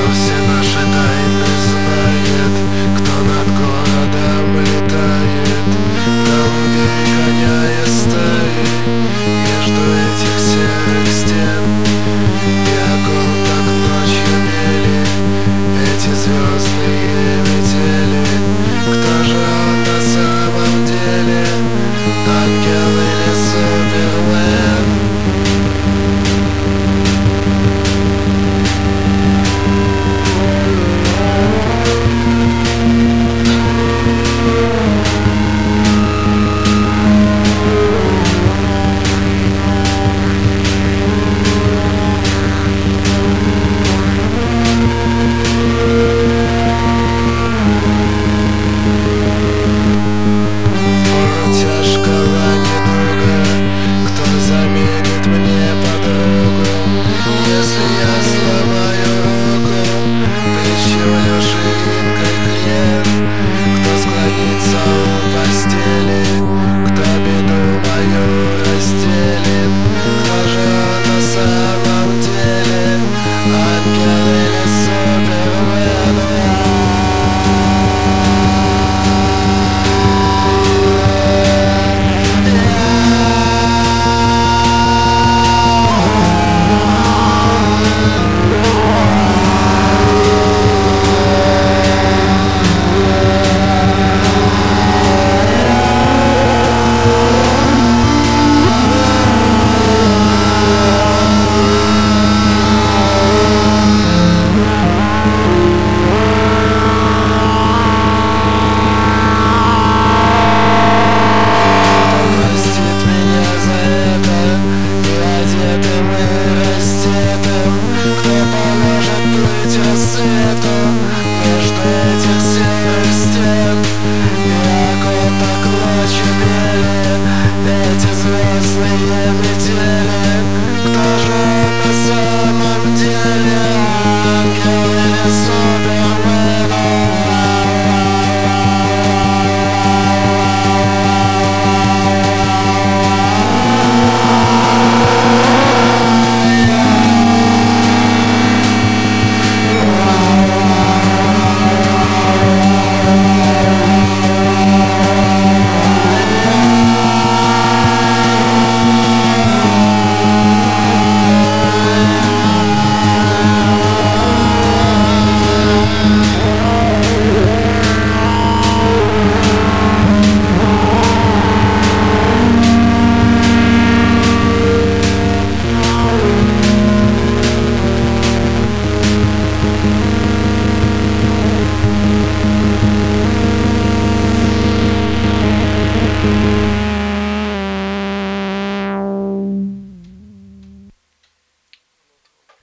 все наши тайны знает, кто над городом летает, голубей гоняя стаи между этих серых стен. Бегал так ночью бели эти звездные метели. Кто же он на самом деле, ангел или супермен? Эти звездные метели.